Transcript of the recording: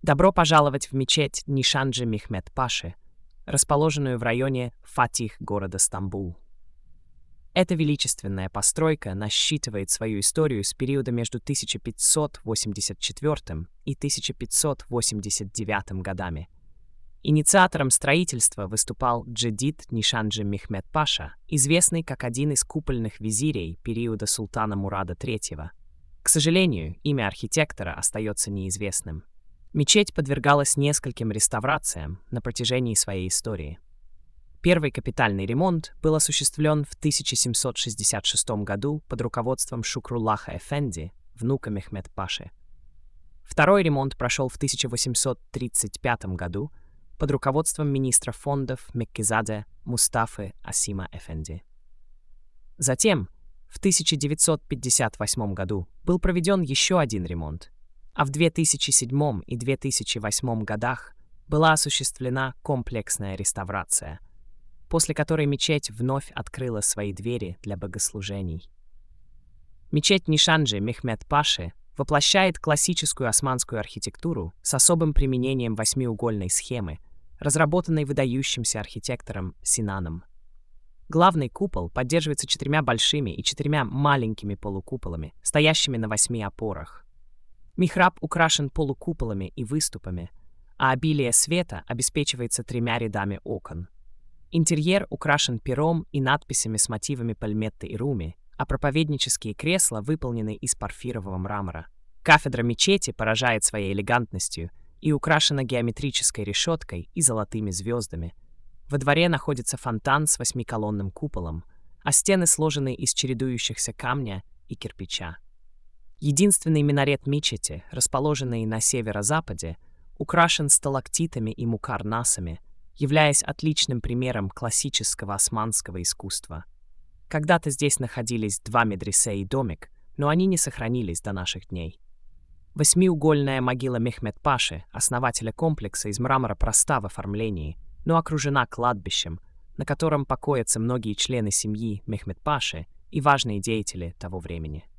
Добро пожаловать в мечеть Нишанджи Мехмед Паши, расположенную в районе Фатих города Стамбул. Эта величественная постройка насчитывает свою историю с периода между 1584 и 1589 годами. Инициатором строительства выступал Джедид Нишанджи Мехмед Паша, известный как один из купольных визирей периода султана Мурада III. К сожалению, имя архитектора остается неизвестным. Мечеть подвергалась нескольким реставрациям на протяжении своей истории. Первый капитальный ремонт был осуществлен в 1766 году под руководством Шукруллаха Эфенди, внука Мехмед Паши. Второй ремонт прошел в 1835 году под руководством министра фондов Меккизаде Мустафы Асима Эфенди. Затем, в 1958 году, был проведен еще один ремонт, а в 2007 и 2008 годах была осуществлена комплексная реставрация, после которой мечеть вновь открыла свои двери для богослужений. Мечеть Нишанджи Мехмед Паши воплощает классическую османскую архитектуру с особым применением восьмиугольной схемы, разработанной выдающимся архитектором Синаном. Главный купол поддерживается 4 большими и 4 маленькими полукуполами, стоящими на 8 опорах. Михраб украшен полукуполами и выступами, а обилие света обеспечивается 3 рядами окон. Интерьер украшен пером и надписями с мотивами пальметты и руми, а проповеднические кресла выполнены из порфирового мрамора. Кафедра мечети поражает своей элегантностью и украшена геометрической решеткой и золотыми звездами. Во дворе находится фонтан с 8-колонным куполом, а стены сложены из чередующихся камня и кирпича. Единственный минарет мечети, расположенный на северо-западе, украшен сталактитами и мукар-насами, являясь отличным примером классического османского искусства. Когда-то здесь находились 2 медресе и домик, но они не сохранились до наших дней. Восьмиугольная могила Мехмед Паши, основателя комплекса, из мрамора проста в оформлении, но окружена кладбищем, на котором покоятся многие члены семьи Мехмед Паши и важные деятели того времени.